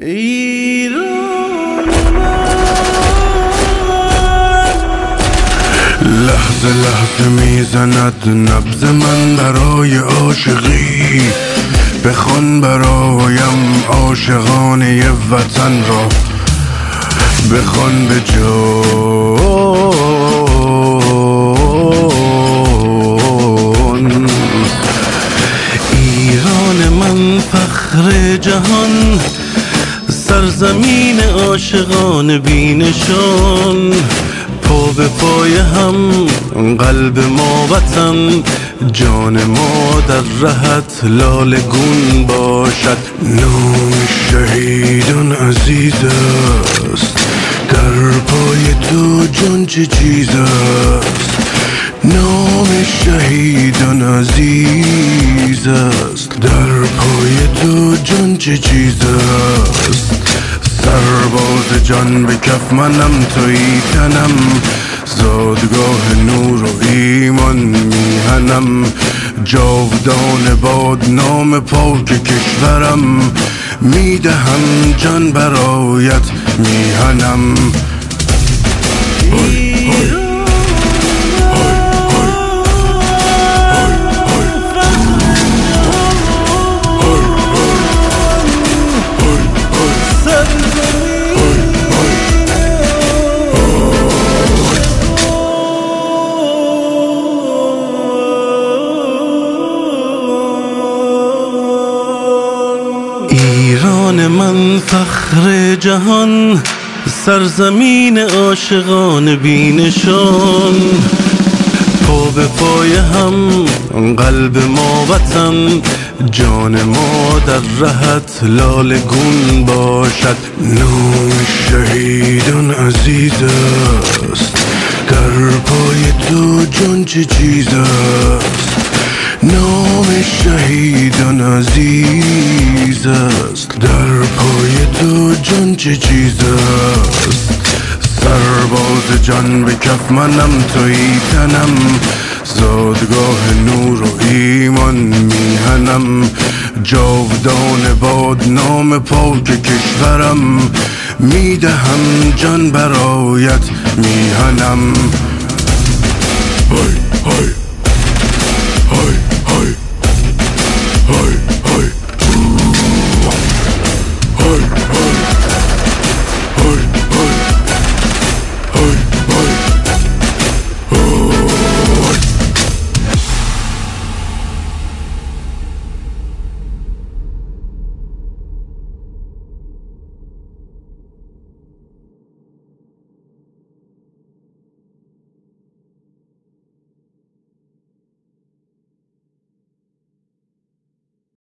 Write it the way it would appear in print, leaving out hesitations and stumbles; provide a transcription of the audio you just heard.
ایران لحظه لحظه میزند نبض من برای عاشقی، بخوان برایم عاشقانه وطن را، بخوان به جان. ایران من فخر جهان، سرزمین عاشقان بینشان، پا به پای هم قلب ما وطن، جان ما در رهت لاله گون باشد. نام شهیدان عزیز است، در پای تو جان چه چیز است. نام شهیدان عزیز است، در پای تو جان چه چیز است. سرباز جان به کف منم، تویی تنم، زادگاه نور و ایمان میهنم، جاودان باد نام پاک کشورم، میدهم جان برایت میهنم. ایران من فخر جهان، سرزمین عاشقان بینشان، پا به پای هم قلب ما وطن، جان ما در رهت لاله گون باشد. نام شهیدان عزیز است، در پای تو جان چه چیز است. نام شهیدان عزیز است، در پای تو جان چه چیز است. سرباز جان به کف منم، تویی تنم، زادگاه نور و ایمان میهنم، جاودان باد نام پاک کشورم، میدهم جان برایت میهنم.